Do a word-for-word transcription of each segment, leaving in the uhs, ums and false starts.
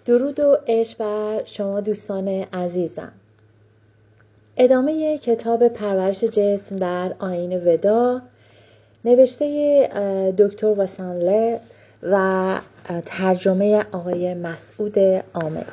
درود و عشق بر شما دوستان عزیزم. ادامه کتاب پرورش جسم در آیین ودا، نوشته دکتر واسانله و ترجمه آقای مسعود عامل.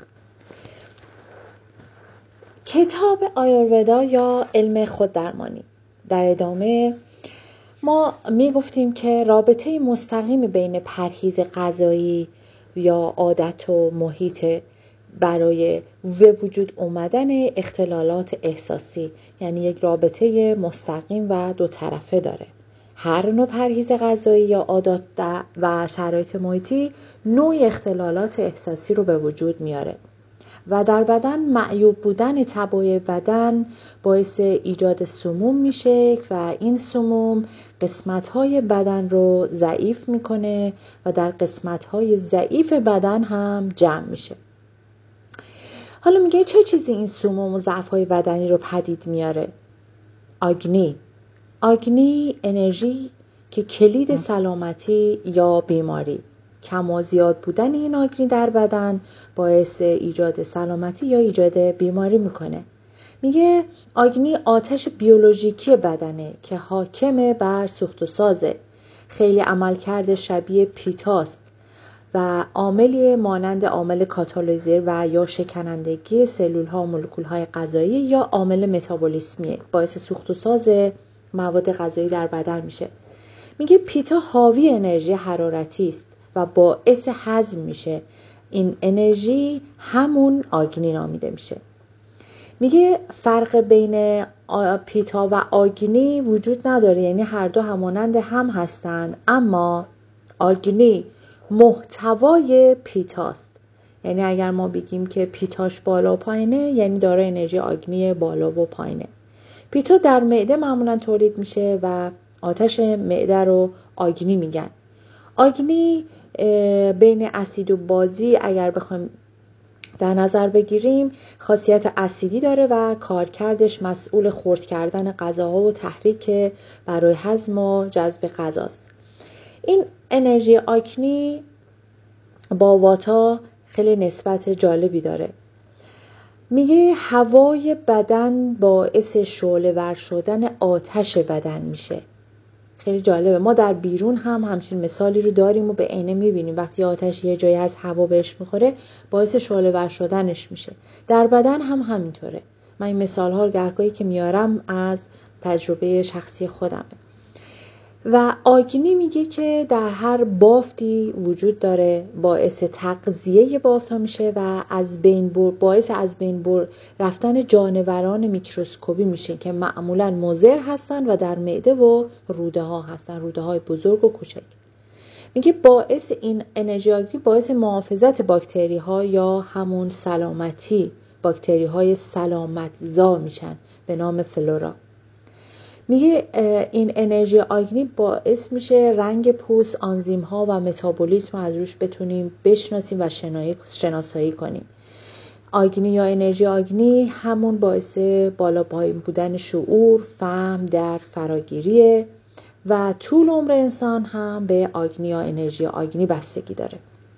کتاب آیورودا یا علم خوددرمانی. در ادامه ما می گفتیم که رابطه مستقیمی بین پرهیز غذایی یا عادت و محیط برای به وجود اومدن اختلالات احساسی، یعنی یک رابطه مستقیم و دو طرفه داره. هر نوع پرهیز غذایی یا عادات و شرایط محیطی نوع اختلالات احساسی رو به وجود میاره و در بدن معیوب بودن تبایع بدن باعث ایجاد سموم میشه و این سموم قسمت‌های بدن رو ضعیف میکنه و در قسمت‌های ضعیف بدن هم جمع میشه. حالا میگه چه چیزی این سموم و ضعف‌های بدنی رو پدید میاره؟ آگنی. آگنی انرژی که کلید سلامتی یا بیماری. کم و زیاد بودن این آگنی در بدن باعث ایجاد سلامتی یا ایجاد بیماری میکنه. میگه آگنی آتش بیولوژیکی بدنه که حاکمه بر سوخت و سازه. خیلی عملکرد شبیه پیتاست و عاملی مانند عامل کاتالیزر و یا شکنندگی سلول ها و مولکول های غذایی یا عامل متابولیسمیه، باعث سوخت و ساز مواد غذایی در بدن میشه. میگه پیتا حاوی انرژی حرارتی است و باعث هضم میشه. این انرژی همون آگنی نامیده میشه. میگه فرق بین پیتا و آگنی وجود نداره، یعنی هر دو همانند هم هستند، اما آگنی محتوای پیتاست. یعنی اگر ما بگیم که پیتاش بالا و پایینه، یعنی داره انرژی آگنی بالا و پایینه. پیتا در معده معمولا تولید میشه و آتش معده رو آگنی میگن. آگنی بین اسید و بازی اگر بخوایم در نظر بگیریم خاصیت اسیدی داره و کارکردش مسئول خرد کردن غذاها و تحریک برای هضم و جذب غذاست. این انرژی آگنی با واتا خیلی نسبت جالبی داره. میگه هوای بدن باعث شعله ور شدن آتش بدن میشه. خیلی جالبه. ما در بیرون هم همچین مثالی رو داریم و به عینه میبینیم. وقتی آتش یه جایی از هوا بهش میخوره باعث شعله ور شدنش میشه. در بدن هم همینطوره. من این مثال ها رو گهگاهی که میارم از تجربه شخصی خودمه. و آگنی میگه که در هر بافتی وجود داره، باعث تغذیه بافت ها میشه و از بین بر باعث از بین بر رفتن جانوران میکروسکوپی میشه که معمولا مضر هستن و در معده و روده ها هستن، روده های بزرگ و کوچک. میگه باعث این انرژی آگنی باعث محافظت باکتری ها یا همون سلامتی، باکتری های سلامت زا میشن به نام فلورا. میگه این انرژی آگنی باعث میشه رنگ پوست، آنزیم ها و متابولیسم از روش بتونیم بشناسیم و شناسایی کنیم. آگنی یا انرژی آگنی همون باعث بالا پایین بودن شعور، فهم در فراگیریه و طول عمر انسان هم به آگنی یا انرژی آگنی بستگی داره.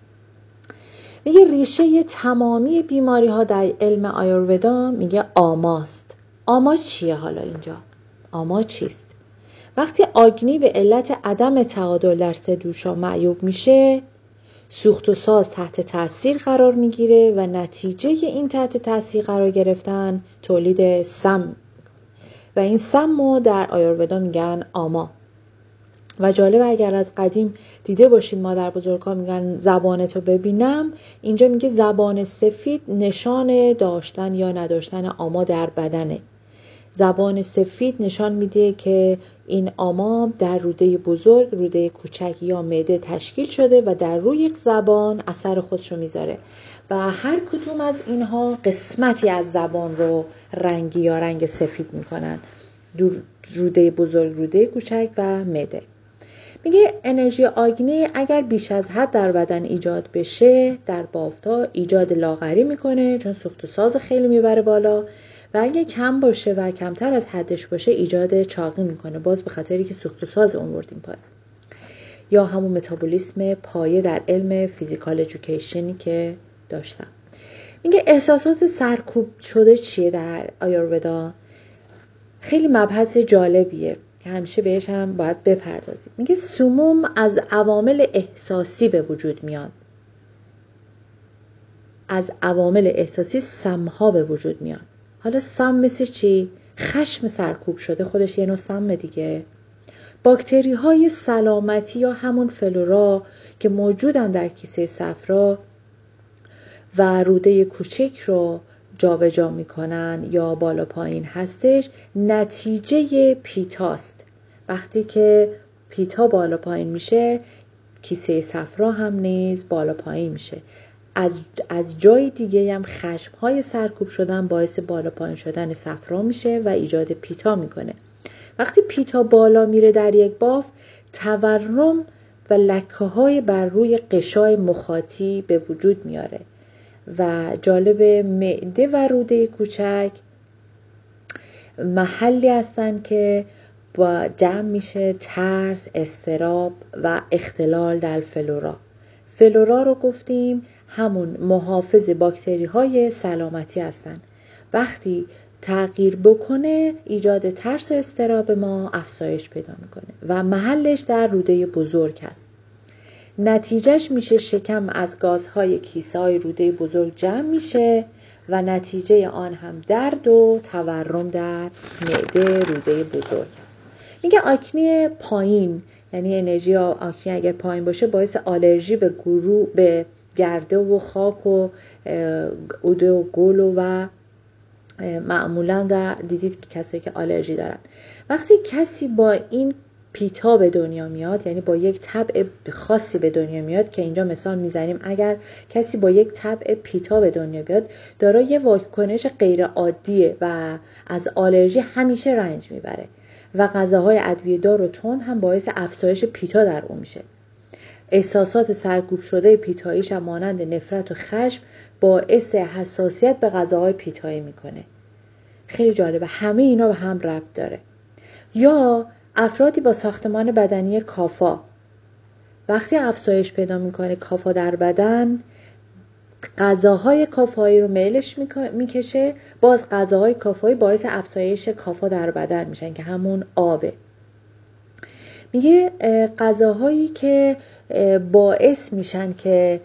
میگه ریشه تمامی بیماری ها در علم آیورودا میگه آماست. آما چیه حالا اینجا؟ آما چیست؟ وقتی آگنی به علت عدم تعادل در سه دوشا معیوب میشه، سوخت و ساز تحت تاثیر قرار میگیره و نتیجه این تحت تاثیر قرار گرفتن تولید سم و این سم رو در آیورودا میگن آما. و جالب اگر از قدیم دیده باشید مادر بزرگا میگن زبانتو ببینم، اینجا میگه زبان سفید نشان داشتن یا نداشتن آما در بدنه. زبان سفید نشان میده که این آما در روده بزرگ، روده کوچک یا معده تشکیل شده و در روی زبان اثر خودشو میذاره و هر کدوم از اینها قسمتی از زبان رو رنگی یا رنگ سفید میکنن. روده بزرگ، روده کوچک و معده. میگه انرژی آگنی اگر بیش از حد در بدن ایجاد بشه، در بافت‌ها ایجاد لاغری میکنه چون سوخت و ساز خیلی میبره بالا، و اگه کم باشه و کمتر از حدش باشه ایجاد چاقی میکنه، باز به خاطری که سوخت و ساز اون بردیم پایین. یا همون متابولیسم پایه در علم فیزیکال ادویکیشنی که داشتم. میگه احساسات سرکوب شده چیه در آیورودا؟ خیلی مبحث جالبیه که همیشه بهش هم باید بپردازیم. میگه سموم از عوامل احساسی به وجود میاد. از عوامل احساسی سمها به وجود میاد. حالا سم مثل چی؟ خشم سرکوب شده خودش یه نوع سم دیگه. باکتری های سلامتی یا همون فلورا که موجودن در کیسه صفرا و روده کوچک رو جابجا میکنن یا بالا پایین هستش، نتیجه پیتاست. وقتی که پیتا بالا پایین میشه، کیسه صفرا هم نیز بالا پایین میشه. از از جای دیگه هم خشم‌های سرکوب شدن باعث بالا پایین شدن صفرا میشه و ایجاد پیتا میکنه. وقتی پیتا بالا میره در یک باف، تورم و لکه‌های بر روی قشای مخاطی به وجود میاره و جالب، معده و روده کوچک محلی هستن که با جمع میشه ترس، اضطراب و اختلال در فلورا. فلورا رو گفتیم همون محافظ باکتری های سلامتی هستن. وقتی تغییر بکنه ایجاد ترس و اضطراب ما افزایش پیدا میکنه و محلش در روده بزرگ هست. نتیجهش میشه شکم از گازهای کیسه های روده بزرگ جمع میشه و نتیجه آن هم درد و تورم در معده روده بزرگ هست. میگه آکنی پایین، یعنی انرژی آکنی اگر پایین باشه باعث آلرژی به گروه به گرده و خاک و اوده و گل و معمولا در دیدید که کسایی که آلرژی دارن، وقتی کسی با این پیتا به دنیا میاد، یعنی با یک طبع خاصی به دنیا میاد که اینجا مثال میزنیم اگر کسی با یک طبع پیتا به دنیا بیاد دارای یه واکنش غیر عادیه و از آلرژی همیشه رنج میبره و غذاهای ادویه‌دار و تند هم باعث افزایش پیتا در اون میشه. احساسات سرکوب شده پیتاییش هم مانند نفرت و خشم باعث حساسیت به غذاهای پیتایی میکنه. خیلی جالبه، همه اینا به هم ربط داره. یا افرادی با ساختمان بدنی کافا، وقتی افزایش پیدا میکنه کافا در بدن، غذاهای کافایی رو میلش میکشه، باز غذاهای کافایی باعث افزایش کافا در بدن میشن که همون آبه. میگه غذاهایی که باعث میشن که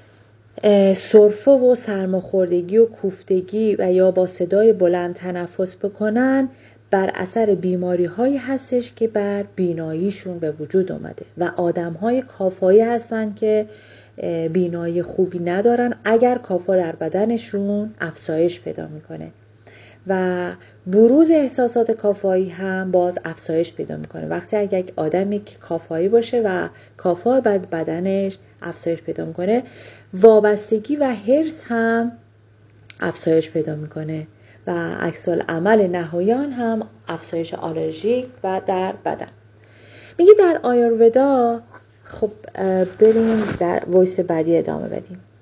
سرفه و سرماخوردگی و کوفتگی و یا با صدای بلند تنفس بکنن بر اثر بیماری هایی هستش که بر بیناییشون به وجود اومده و آدم های کافایی هستن که بینایی خوبی ندارن اگر کافا در بدنشون افزایش پیدا میکنه و بروز احساسات کافایی هم باز افزایش پیدا میکنه. وقتی اگر یک آدمی که کافایی باشه و کافا بعد بدنش افزایش پیدا میکنه، وابستگی و حرص هم افزایش پیدا میکنه و عکس العمل نهاییان هم افزایش آلرژی و در بدن. میگه در آیورودا، خب بریم در وایس بعدی ادامه بدیم.